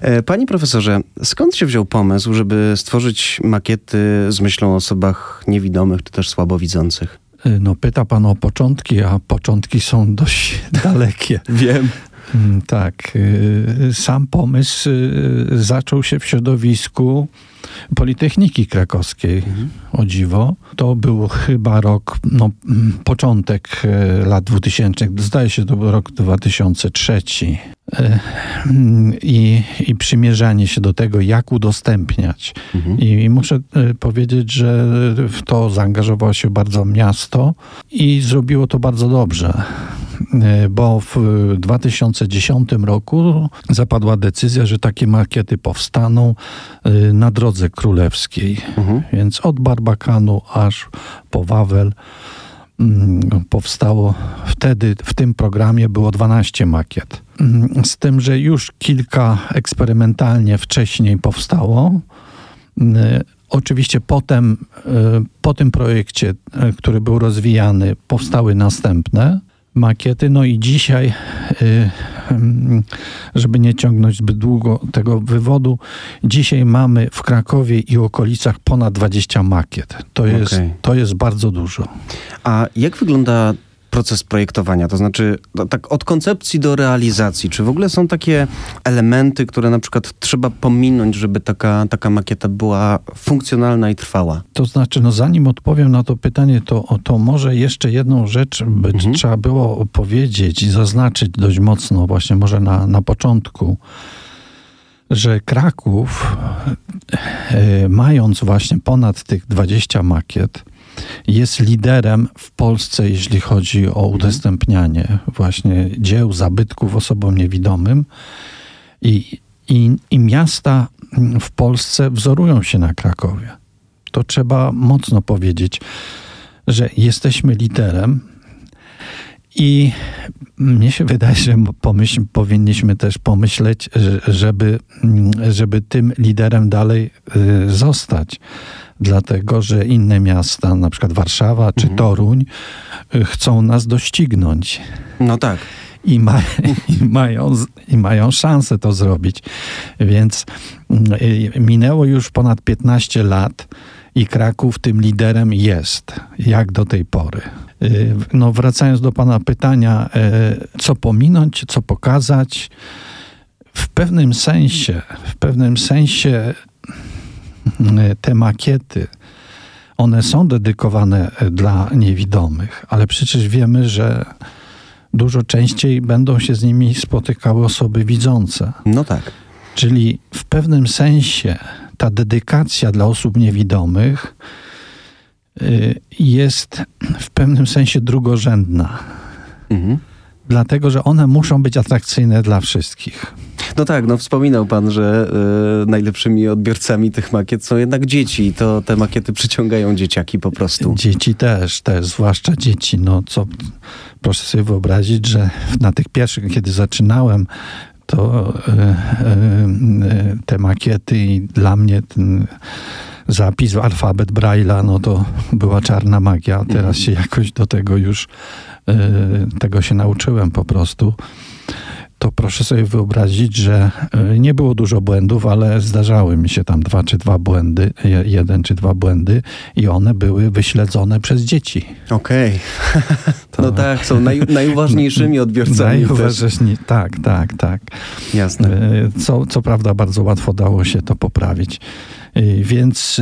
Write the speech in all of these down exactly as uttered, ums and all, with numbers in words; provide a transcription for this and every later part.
Panie profesorze, skąd się wziął pomysł, żeby stworzyć makiety z myślą o osobach niewidomych czy też słabowidzących? No pyta pan o początki, a początki są dość dalekie. Wiem. Tak. Sam pomysł zaczął się w środowisku Politechniki Krakowskiej, mhm. o dziwo. To był chyba rok, no początek lat dwutysięcznych, zdaje się to był rok dwa tysiące trzeci. I, i przymierzanie się do tego, jak udostępniać. Mhm. I muszę powiedzieć, że w to zaangażowało się bardzo miasto i zrobiło to bardzo dobrze. Bo w dwa tysiące dziesiątym roku zapadła decyzja, że takie makiety powstaną na Drodze Królewskiej. Mhm. Więc od Barbakanu aż po Wawel powstało wtedy, w tym programie było dwanaście makiet. Z tym, że już kilka eksperymentalnie wcześniej powstało. Oczywiście potem, po tym projekcie, który był rozwijany, powstały następne makiety. No i dzisiaj, żeby nie ciągnąć zbyt długo tego wywodu, dzisiaj mamy w Krakowie i okolicach ponad dwadzieścia makiet. To jest, okay. to jest bardzo dużo. A jak wygląda proces projektowania? To znaczy no, tak od koncepcji do realizacji. Czy w ogóle są takie elementy, które na przykład trzeba pominąć, żeby taka, taka makieta była funkcjonalna i trwała? To znaczy, no zanim odpowiem na to pytanie, to, to może jeszcze jedną rzecz by mhm. trzeba było powiedzieć i zaznaczyć dość mocno właśnie może na, na początku, że Kraków, e, mając właśnie ponad tych dwadzieścia makiet, jest liderem w Polsce, jeśli chodzi o udostępnianie właśnie dzieł, zabytków osobom niewidomym. I, i, i miasta w Polsce wzorują się na Krakowie. To trzeba mocno powiedzieć, że jesteśmy liderem i mnie się wydaje, że pomyśl, powinniśmy też pomyśleć, żeby, żeby tym liderem dalej zostać. Dlatego, że inne miasta, na przykład Warszawa czy mhm. Toruń, chcą nas doścignąć. No tak. I, ma, i, mają, I mają szansę to zrobić. Więc minęło już ponad piętnaście lat i Kraków tym liderem jest, jak do tej pory. No, wracając do pana pytania, co pominąć, co pokazać, w pewnym sensie, w pewnym sensie te makiety, one są dedykowane dla niewidomych, ale przecież wiemy, że dużo częściej będą się z nimi spotykały osoby widzące. No tak. Czyli w pewnym sensie ta dedykacja dla osób niewidomych jest w pewnym sensie drugorzędna. Mhm. Dlatego, że one muszą być atrakcyjne dla wszystkich. No tak, no wspominał pan, że y, najlepszymi odbiorcami tych makiet są jednak dzieci i to te makiety przyciągają dzieciaki po prostu. Dzieci też, też, zwłaszcza dzieci. No co, proszę sobie wyobrazić, że na tych pierwszych, kiedy zaczynałem, to y, y, te makiety i dla mnie ten zapis w alfabet Braille'a, no to była czarna magia. A teraz się jakoś do tego już, y, tego się nauczyłem po prostu. To proszę sobie wyobrazić, że nie było dużo błędów, ale zdarzały mi się tam dwa czy dwa błędy, jeden czy dwa błędy i one były wyśledzone przez dzieci. Okej. Okay. No tak, są naj, najuważniejszymi odbiorcami. Najważniejsi, tak, tak, tak. Jasne. Co, co prawda bardzo łatwo dało się to poprawić. Więc...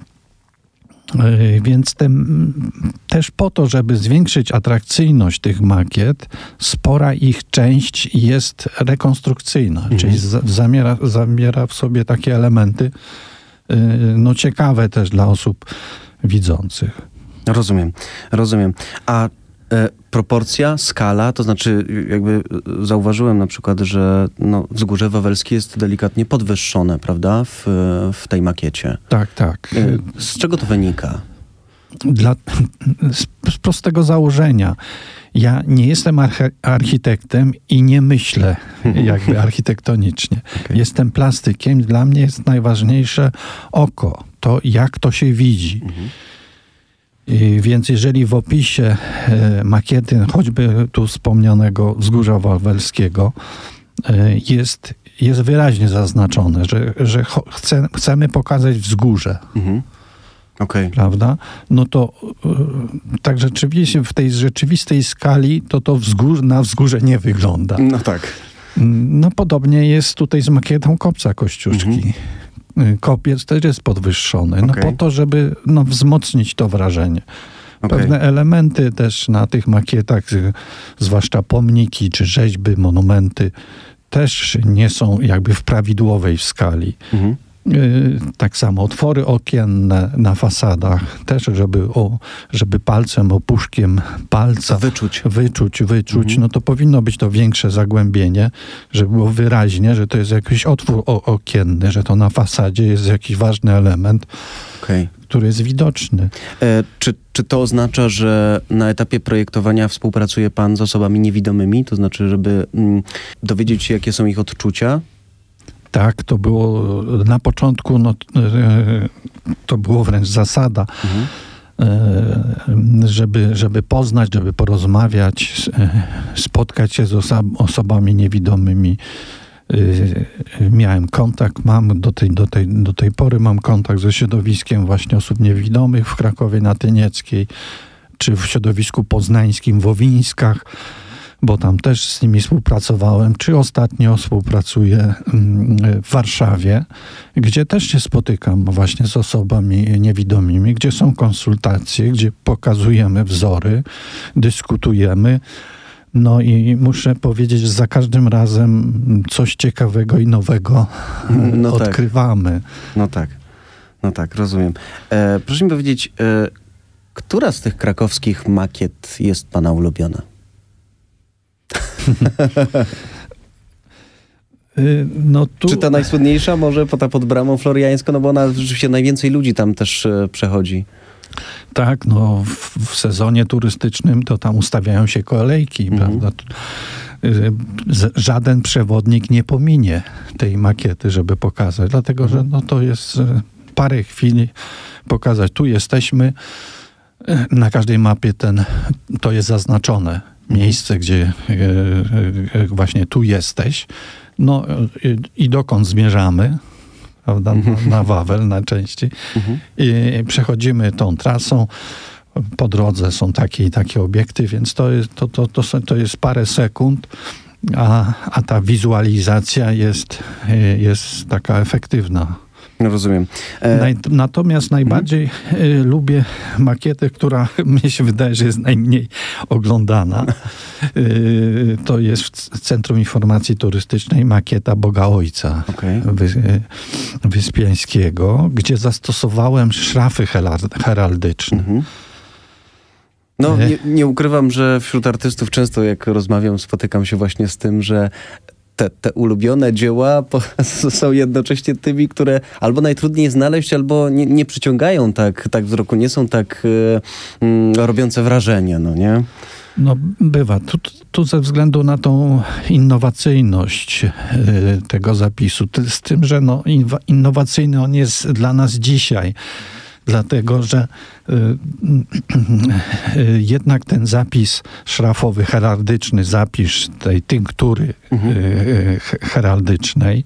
Więc tem, też po to, żeby zwiększyć atrakcyjność tych makiet, spora ich część jest rekonstrukcyjna, mhm. czyli zamiera, zawiera w sobie takie elementy no, ciekawe też dla osób widzących. Rozumiem, rozumiem. A e, proporcja, skala, to znaczy jakby zauważyłem na przykład, że no, Wzgórze Wawelskie jest delikatnie podwyższone, prawda, w, w tej makiecie. Tak, tak. Z czego to wynika? Dla, z, z prostego założenia. Ja nie jestem archi- architektem i nie myślę jakby architektonicznie. Okay. Jestem plastykiem. Dla mnie jest najważniejsze oko. To, jak to się widzi. Mhm. I więc jeżeli w opisie e, makiety, choćby tu wspomnianego Wzgórza Wawelskiego, e, jest jest wyraźnie zaznaczone, że, że chce, chcemy pokazać wzgórze. Mhm. Okay. Prawda? No to y, tak rzeczywiście w tej rzeczywistej skali to to wzgórz, na wzgórze nie wygląda. No tak. No podobnie jest tutaj z makietą kopca Kościuszki. Mhm. Kopiec też jest podwyższony. Okay. No po to, żeby no, wzmocnić to wrażenie. Okay. Pewne elementy też na tych makietach, zwłaszcza pomniki czy rzeźby, monumenty, też nie są jakby w prawidłowej skali. Mhm. Tak samo otwory okienne na fasadach, też żeby, o, żeby palcem, opuszkiem palca wyczuć, wyczuć, wyczuć mhm. no to powinno być to większe zagłębienie, żeby było wyraźnie, że to jest jakiś otwór okienny, że to na fasadzie jest jakiś ważny element, okay. który jest widoczny. E, czy, czy to oznacza, że na etapie projektowania współpracuje pan z osobami niewidomymi? To znaczy, żeby mm, dowiedzieć się, jakie są ich odczucia? Tak, to było na początku, no, to było wręcz zasada, mhm. żeby, żeby poznać, żeby porozmawiać, spotkać się z oso- osobami niewidomymi. Miałem kontakt, mam do tej, do, tej, do tej pory mam kontakt ze środowiskiem właśnie osób niewidomych w Krakowie Natynieckiej, czy w środowisku poznańskim w Owińskach, bo tam też z nimi współpracowałem, czy ostatnio współpracuję w Warszawie, gdzie też się spotykam właśnie z osobami niewidomymi, gdzie są konsultacje, gdzie pokazujemy wzory, dyskutujemy. No i muszę powiedzieć, że za każdym razem coś ciekawego i nowego no odkrywamy. Tak. No tak, no tak, rozumiem. E, proszę mi powiedzieć, e, która z tych krakowskich makiet jest pana ulubiona? No tu... Czy ta najsłynniejsza może ta pod Bramą Floriańską, no bo ona rzeczywiście najwięcej ludzi tam też e, przechodzi. Tak, no w, w sezonie turystycznym to tam ustawiają się kolejki, mhm. prawda? Z, żaden przewodnik nie pominie tej makiety, żeby pokazać, dlatego, mhm. że no to jest parę chwil pokazać, tu jesteśmy, na każdej mapie ten, to jest zaznaczone. Miejsce, gdzie e, e, właśnie tu jesteś, no i, i dokąd zmierzamy, prawda, na, na Wawel najczęściej. Mhm. I przechodzimy tą trasą, po drodze są takie i takie obiekty, więc to jest, to, to, to, to jest parę sekund, a, a ta wizualizacja jest, jest taka efektywna. No rozumiem. E... Natomiast najbardziej hmm. lubię makietę, która mnie się wydaje, że jest najmniej oglądana. To jest w Centrum Informacji Turystycznej makieta Boga Ojca okay. Wy, Wyspiańskiego, gdzie zastosowałem szrafy heraldyczne. Mhm. No nie, nie ukrywam, że wśród artystów często jak rozmawiam, spotykam się właśnie z tym, że Te, te ulubione dzieła są jednocześnie tymi, które albo najtrudniej znaleźć, albo nie, nie przyciągają tak, tak wzroku, nie są tak y, robiące wrażenie, no nie? No bywa. Tu, tu ze względu na tą innowacyjność y, tego zapisu, z tym, że no, innowacyjny on jest dla nas dzisiaj. Dlatego, że y, y, jednak ten zapis szrafowy, heraldyczny zapis tej tynktury mhm. y, heraldycznej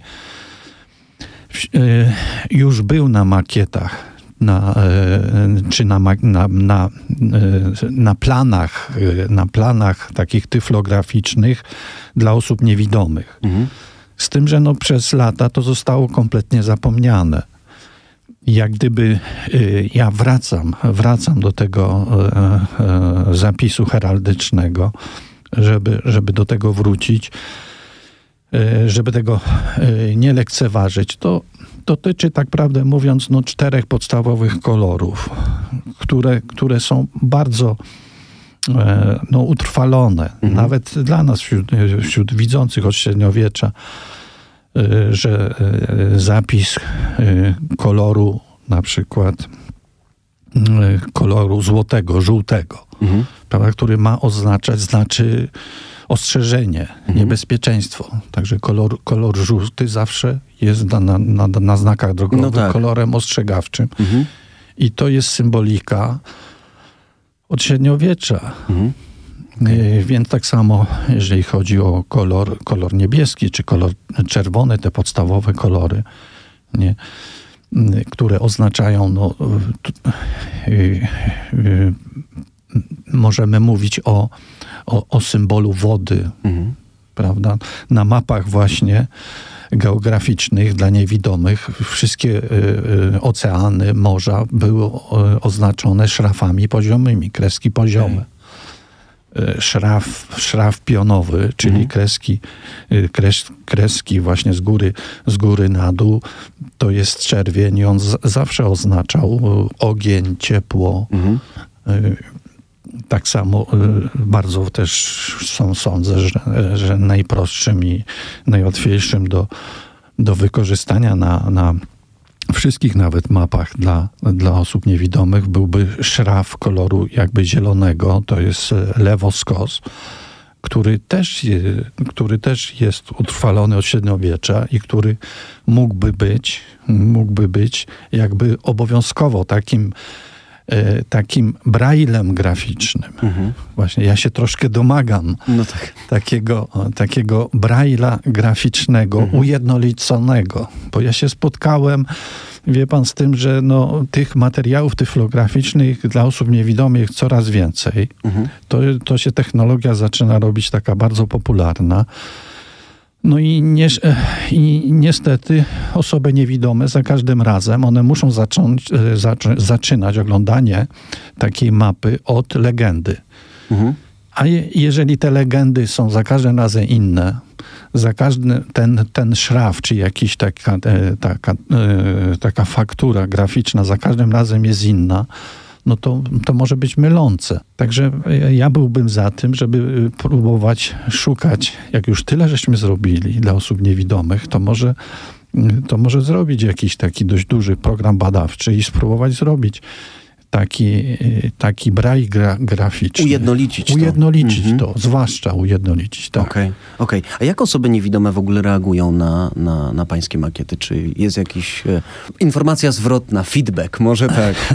y, już był na makietach, na, y, czy na, na, na, y, na planach, y, na planach takich tyflograficznych dla osób niewidomych. Mhm. Z tym, że no, przez lata to zostało kompletnie zapomniane. Jak gdyby y, ja wracam, wracam do tego y, y, zapisu heraldycznego, żeby, żeby do tego wrócić, y, żeby tego y, nie lekceważyć. To dotyczy, tak prawdę mówiąc, no, czterech podstawowych kolorów, które, które są bardzo y, no, utrwalone. Mhm. Nawet dla nas, wśród, wśród widzących od średniowiecza, że zapis koloru, na przykład koloru złotego, żółtego, mhm. prawda, który ma oznaczać, znaczy ostrzeżenie, mhm. niebezpieczeństwo. Także kolor, kolor żółty zawsze jest na, na, na, na znakach drogowych no tak. kolorem ostrzegawczym. Mhm. I to jest symbolika od średniowiecza. Mhm. Okay. Więc tak samo, jeżeli chodzi o kolor, kolor niebieski czy kolor czerwony, te podstawowe kolory, nie, które oznaczają, no, y, y, y, możemy mówić o, o, o symbolu wody, mhm. prawda? Na mapach właśnie geograficznych dla niewidomych wszystkie y, y, oceany, morza były y, oznaczone szrafami poziomymi, kreski poziome. Okay. Y, szraf, szraf pionowy, czyli mhm. kreski, y, kres, kreski właśnie z góry, z góry na dół, to jest czerwień i on z, zawsze oznaczał y, ogień, ciepło. Mhm. Y, Tak samo y, bardzo też są, sądzę, że, że najprostszym i najłatwiejszym do, do wykorzystania na, na wszystkich nawet mapach dla, dla osób niewidomych byłby szraf koloru jakby zielonego, to jest lewoskos, który też, który też jest utrwalony od średniowiecza i który mógłby być, mógłby być jakby obowiązkowo takim takim braillem graficznym. Mhm. Właśnie ja się troszkę domagam no tak. takiego, takiego brailla graficznego, mhm. ujednoliconego, bo ja się spotkałem, wie pan, z tym, że no, tych materiałów tyflograficznych dla osób niewidomych coraz więcej. Mhm. To, to się technologia zaczyna robić taka bardzo popularna. No i, nie, i niestety osoby niewidome za każdym razem, one muszą zacząć, zaczy, zaczynać oglądanie takiej mapy od legendy. Mhm. A je, jeżeli te legendy są za każdym razem inne, za każdy ten, ten szraf, czy jakiś taka, taka, taka faktura graficzna za każdym razem jest inna, no to, to może być mylące. Także ja byłbym za tym, żeby próbować szukać, jak już tyle żeśmy zrobili dla osób niewidomych, to może, to może zrobić jakiś taki dość duży program badawczy i spróbować zrobić taki, taki braille gra, graficzny. Ujednolicić to. Ujednolicić mhm. to, zwłaszcza ujednolicić, tak. Okej, okay, okay. A jak osoby niewidome w ogóle reagują na, na, na pańskie makiety? Czy jest jakaś e, informacja zwrotna, feedback, może tak?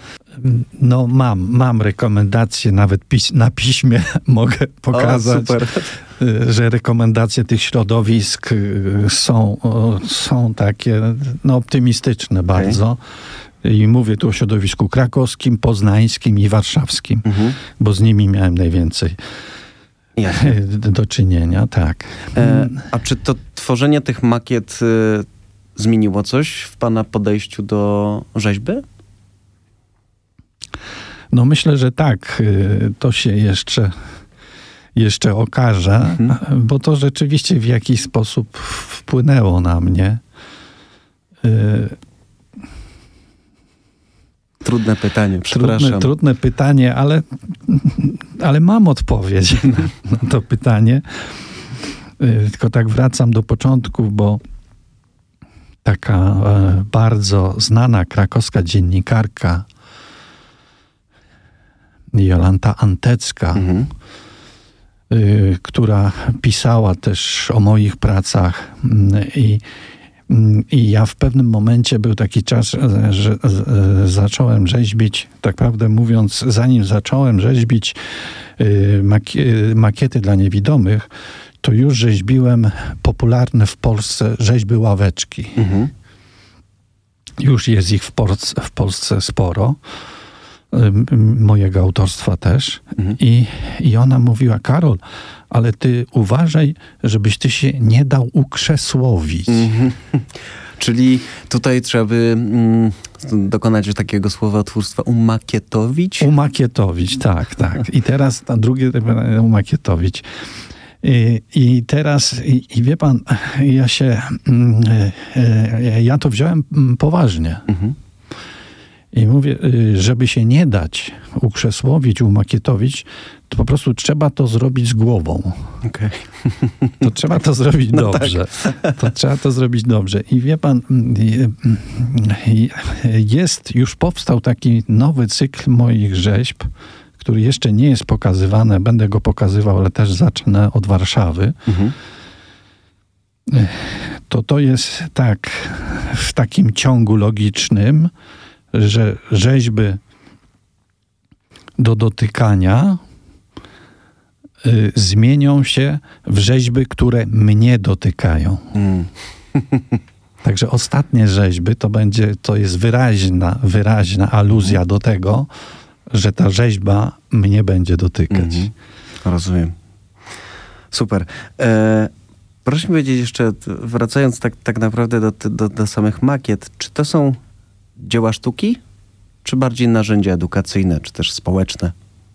No mam, mam rekomendacje, nawet pis- na piśmie mogę pokazać, o, super. Że rekomendacje tych środowisk są, są takie no, optymistyczne okay. bardzo. I mówię tu o środowisku krakowskim, poznańskim i warszawskim, mhm. bo z nimi miałem najwięcej Jasne. do czynienia, tak. E, a czy to tworzenie tych makiet y, zmieniło coś w pana podejściu do rzeźby? No myślę, że tak. To się jeszcze, jeszcze okaże, mhm. bo to rzeczywiście w jakiś sposób wpłynęło na mnie. Trudne pytanie, przepraszam. Trudne, trudne pytanie, ale, ale mam odpowiedź na to pytanie. Tylko tak wracam do początków, bo taka bardzo znana krakowska dziennikarka Jolanta Antecka, mhm. y, która pisała też o moich pracach i, i ja w pewnym momencie był taki czas, że, że zacząłem rzeźbić, tak prawdę mówiąc, zanim zacząłem rzeźbić y, maki, makiety dla niewidomych, to już rzeźbiłem popularne w Polsce rzeźby ławeczki. Mhm. Już jest ich w Polsce, w Polsce sporo. Mojego autorstwa też. Mhm. I, I ona mówiła, Karol, ale ty uważaj, żebyś ty się nie dał ukrzesłowić. Mhm. Czyli tutaj trzeba by mm, dokonać takiego słowotwórstwa umakietowić? Umakietowić, tak, tak. I teraz na drugie umakietowić. I, i teraz, i, i wie pan, ja się, ja to wziąłem poważnie. Mhm. I mówię, żeby się nie dać ukrzesłowić, umakietowić, to po prostu trzeba to zrobić z głową. Okay. To trzeba to zrobić no dobrze. Tak. To trzeba to zrobić dobrze. I wie pan, jest, już powstał taki nowy cykl moich rzeźb, który jeszcze nie jest pokazywany. Będę go pokazywał, ale też zacznę od Warszawy. Mhm. To to jest tak, w takim ciągu logicznym, że rzeźby do dotykania, y, zmienią się w rzeźby, które mnie dotykają. Mm. Także ostatnie rzeźby to będzie, to jest wyraźna, wyraźna aluzja do tego, że ta rzeźba mnie będzie dotykać. Mm-hmm. Rozumiem. Super. E, proszę mi powiedzieć jeszcze, wracając tak, tak naprawdę do, do, do samych makiet, czy to są dzieła sztuki, czy bardziej narzędzia edukacyjne, czy też społeczne?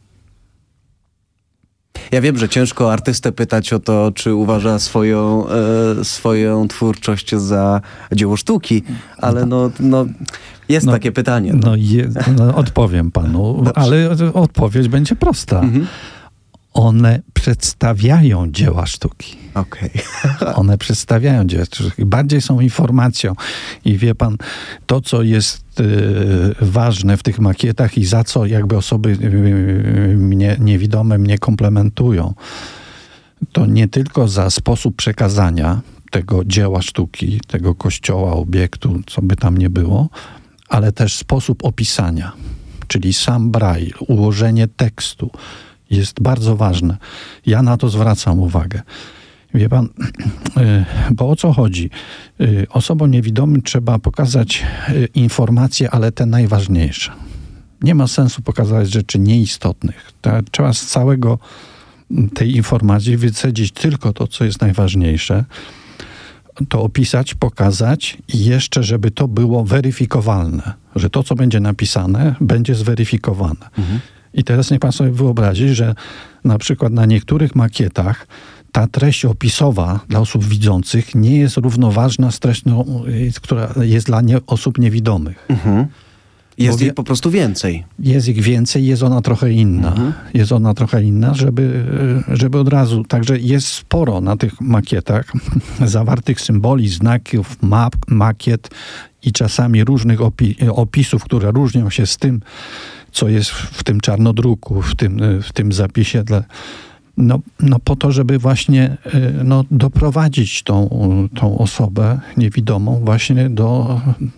Ja wiem, że ciężko artystę pytać o to, czy uważa swoją, e, swoją twórczość za dzieło sztuki, ale no, no jest no, takie pytanie. No, no, je, no odpowiem panu, Dobrze. ale odpowiedź będzie prosta. Mhm. One przedstawiają dzieła sztuki. Okej. Okay. One przedstawiają dzieła sztuki. Bardziej są informacją. I wie pan, to co jest y, ważne w tych makietach i za co jakby osoby y, mnie, niewidome mnie komplementują, to nie tylko za sposób przekazania tego dzieła sztuki, tego kościoła, obiektu, co by tam nie było, ale też sposób opisania, czyli sam braille, ułożenie tekstu, jest bardzo ważne. Ja na to zwracam uwagę. Wie pan, bo o co chodzi? Osobom niewidomym trzeba pokazać informacje, ale te najważniejsze. Nie ma sensu pokazać rzeczy nieistotnych. Trzeba z całego tej informacji wycedzić tylko to, co jest najważniejsze, to opisać, pokazać i jeszcze, żeby to było weryfikowalne. Że to, co będzie napisane, będzie zweryfikowane. Mhm. I teraz niech pan sobie wyobrazi, że na przykład na niektórych makietach ta treść opisowa dla osób widzących nie jest równoważna z treścią, która jest dla nie, osób niewidomych. Mhm. Jest Bo ich po prostu więcej. Jest ich więcej, jest ona trochę inna. Mhm. Jest ona trochę inna, żeby, żeby od razu... Także jest sporo na tych makietach zawartych symboli, znaków, map, makiet i czasami różnych opi- opisów, które różnią się z tym, co jest w tym czarnodruku, w tym, w tym zapisie, dla, no, no po to, żeby właśnie no, doprowadzić tą, tą osobę niewidomą właśnie do,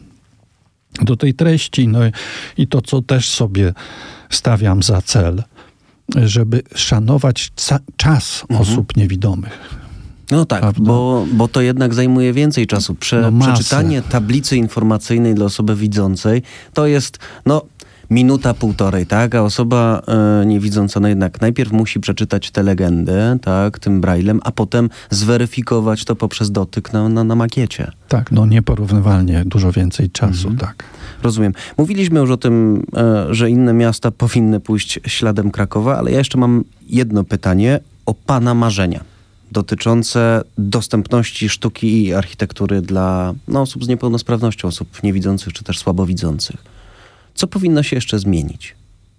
do tej treści. No i to, co też sobie stawiam za cel, żeby szanować ca- czas mhm. osób niewidomych. No tak, bo, bo to jednak zajmuje więcej czasu. Prze, no przeczytanie tablicy informacyjnej dla osoby widzącej to jest, no... Minuta, półtorej, tak? A osoba e, niewidząca no jednak najpierw musi przeczytać tę legendę, tak, tym braillem, a potem zweryfikować to poprzez dotyk na, na, na makiecie. Tak, no nieporównywalnie dużo więcej czasu, mhm. tak. Rozumiem. Mówiliśmy już o tym, e, że inne miasta powinny pójść śladem Krakowa, ale ja jeszcze mam jedno pytanie o pana marzenia dotyczące dostępności sztuki i architektury dla no, osób z niepełnosprawnością, osób niewidzących czy też słabowidzących. Co powinno się jeszcze zmienić?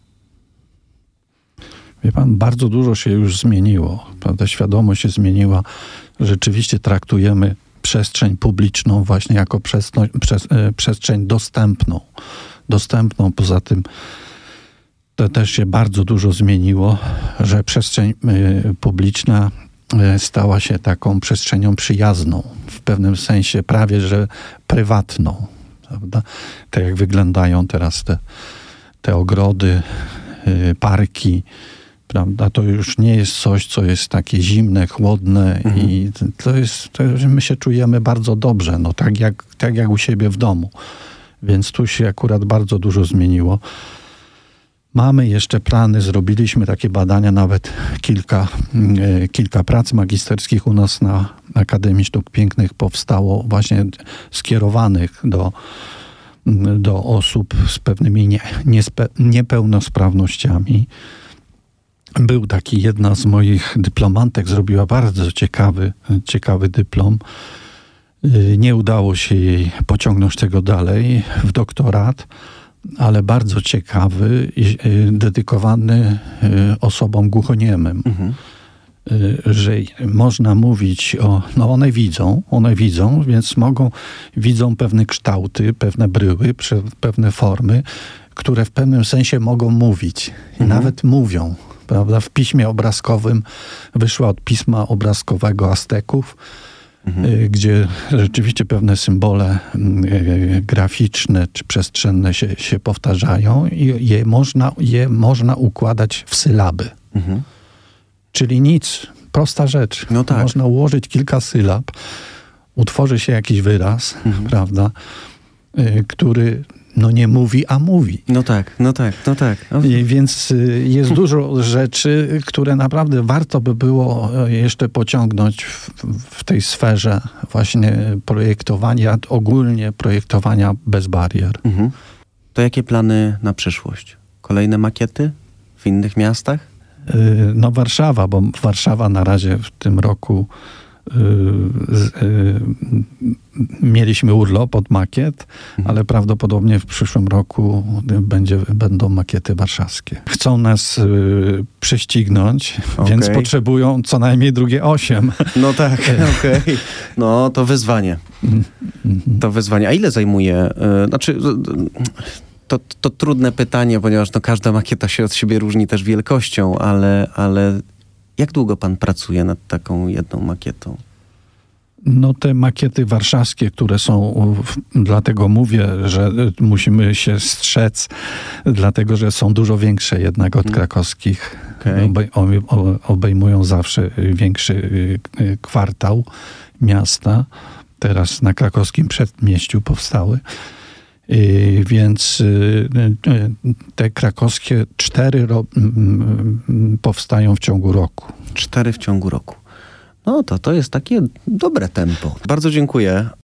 Wie pan, bardzo dużo się już zmieniło. Prawda? Świadomość się zmieniła. Rzeczywiście traktujemy przestrzeń publiczną właśnie jako przesno, przez, e, przestrzeń dostępną. Dostępną. Poza tym to też się bardzo dużo zmieniło, że przestrzeń e, publiczna e, stała się taką przestrzenią przyjazną. W pewnym sensie prawie, że prywatną. Prawda? Tak jak wyglądają teraz te, te ogrody, yy, parki, prawda? To już nie jest coś, co jest takie zimne, chłodne mhm. i to jest, to my się czujemy bardzo dobrze, no tak jak, tak jak u siebie w domu. Więc tu się akurat bardzo dużo zmieniło. Mamy jeszcze plany, zrobiliśmy takie badania, nawet kilka, yy, kilka prac magisterskich u nas na Akademii Sztuk Pięknych powstało właśnie skierowanych do, do osób z pewnymi nie, niespe, niepełnosprawnościami. Był taki, jedna z moich dyplomantek zrobiła bardzo ciekawy, ciekawy dyplom. Yy, nie udało się jej pociągnąć tego dalej w doktorat, ale bardzo ciekawy, dedykowany osobom głuchoniemym. Mhm. Że można mówić o... No one widzą, one widzą, więc mogą, widzą pewne kształty, pewne bryły, pewne formy, które w pewnym sensie mogą mówić. I mhm. nawet mówią, prawda? W piśmie obrazkowym wyszła od pisma obrazkowego Azteków, Mhm. gdzie rzeczywiście pewne symbole graficzne czy przestrzenne się, się powtarzają i je można, je można układać w sylaby. Mhm. Czyli nic. Prosta rzecz. No tak. Można ułożyć kilka sylab, utworzy się jakiś wyraz, mhm. prawda, y, który no nie mówi, a mówi. No tak, no tak, no tak. No. I więc y, jest dużo rzeczy, które naprawdę warto by było jeszcze pociągnąć w, w tej sferze właśnie projektowania, ogólnie projektowania bez barier. Mhm. To jakie plany na przyszłość? Kolejne makiety w innych miastach? No Warszawa, bo Warszawa na razie w tym roku y, y, mieliśmy urlop od makiet, mhm. ale prawdopodobnie w przyszłym roku będzie, będą makiety warszawskie. Chcą nas y, prześcignąć, okay. więc potrzebują co najmniej drugie osiem. No tak, okej. Okay. No to wyzwanie. Mm-hmm. To wyzwanie. A ile zajmuje? Y, znaczy... To, to trudne pytanie, ponieważ no, każda makieta się od siebie różni też wielkością, ale, ale jak długo pan pracuje nad taką jedną makietą? No te makiety warszawskie, które są, dlatego mówię, że musimy się strzec, dlatego że są dużo większe jednak od krakowskich. Okay. Obej, obejmują zawsze większy kwartał miasta. Teraz na krakowskim przedmieściu powstały. Yy, więc yy, te krakowskie cztery ro- yy, powstają w ciągu roku. Cztery w ciągu roku. No to to jest takie dobre tempo. Bardzo dziękuję.